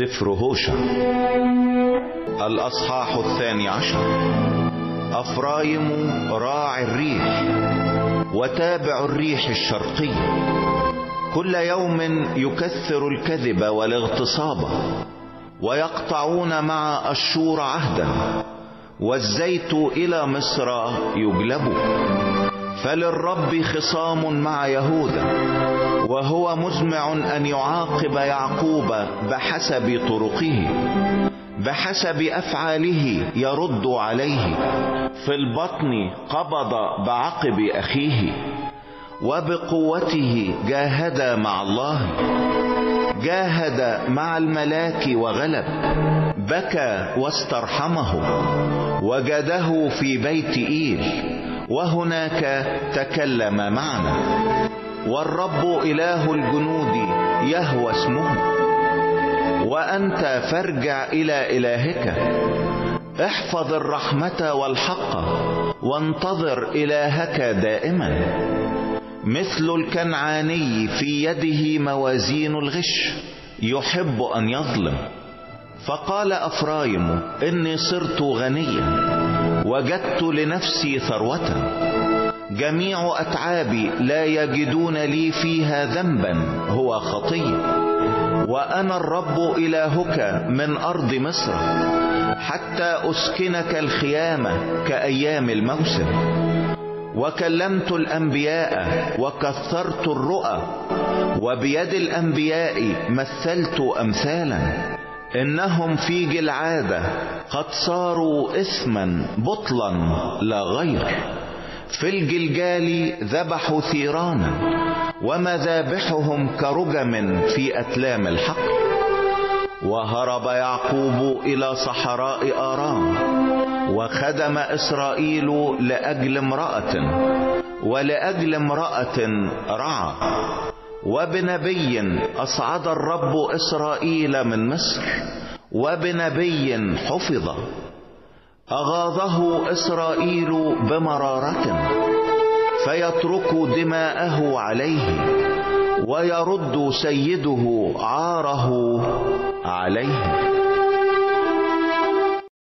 سفر هوشع الأصحاح 12. أفرايم راعي الريح وتابع الريح الشرقية، كل يوم يكثر الكذب والاغتصاب، ويقطعون مع أشور عهدا، والزيت إلى مصر يجلب. فللرب خصام مع يهوذا، وهو مزمع أن يعاقب يعقوب بحسب طرقه، بحسب أفعاله يرد عليه. في البطن قبض بعقب أخيه، وبقوته جاهد مع الله، جاهد مع الملاك وغلب، بكى واسترحمه، وجده في بيت إيل، وهناك تكلم معنا. والرب إله الجنود يهوى اسمه. وأنت فارجع إلى إلهك، احفظ الرحمة والحق، وانتظر إلهك دائما. مثل الكنعاني في يده موازين الغش، يحب أن يظلم. فقال أفرايم: إني صرت غنيا، وجدت لنفسي ثروة، جميع أتعابي لا يجدون لي فيها ذنبا، هو خطية. وأنا الرب إلهك من أرض مصر، حتى أسكنك الخيامة كأيام الموسم. وكلمت الأنبياء وكثرت الرؤى، وبيد الأنبياء مثلت أمثالا. إنهم في جلعادة قد صاروا إثما بطلا لا غير. في الجلجال ذبحوا ثيرانا، ومذابحهم كرجم في أتلام الحقل. وهرب يعقوب إلى صحراء آرام، وخدم إسرائيل لأجل امرأة، ولأجل امرأة رعى. وبنبي أصعد الرب إسرائيل من مصر، وبنبي حفظ. أغاظه إسرائيل بمرارة، فيترك دماءه عليه، ويرد سيده عاره عليه.